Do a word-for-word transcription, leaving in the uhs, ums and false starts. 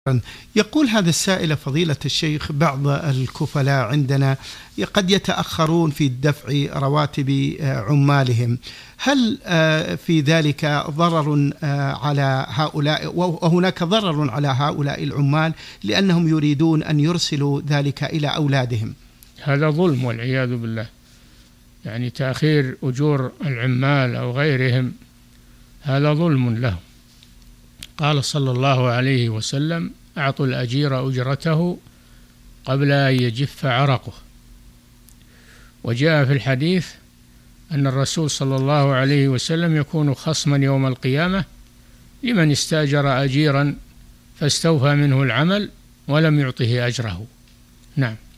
يقول هذا السائل فضيلة الشيخ: بعض الكفلاء عندنا قد يتأخرون في دفع رواتب عمالهم، هل في ذلك ضرر على هؤلاء، وهناك ضرر على هؤلاء العمال لأنهم يريدون أن يرسلوا ذلك إلى أولادهم؟ هذا ظلم والعياذ بالله، يعني تأخير أجور العمال أو غيرهم هذا ظلم لهم. قال صلى الله عليه وسلم: أعطوا الأجير أجرته قبل أن يجف عرقه. وجاء في الحديث أن الرسول صلى الله عليه وسلم يكون خصما يوم القيامة لمن استأجر أجيرا فاستوفى منه العمل ولم يعطه أجره. نعم.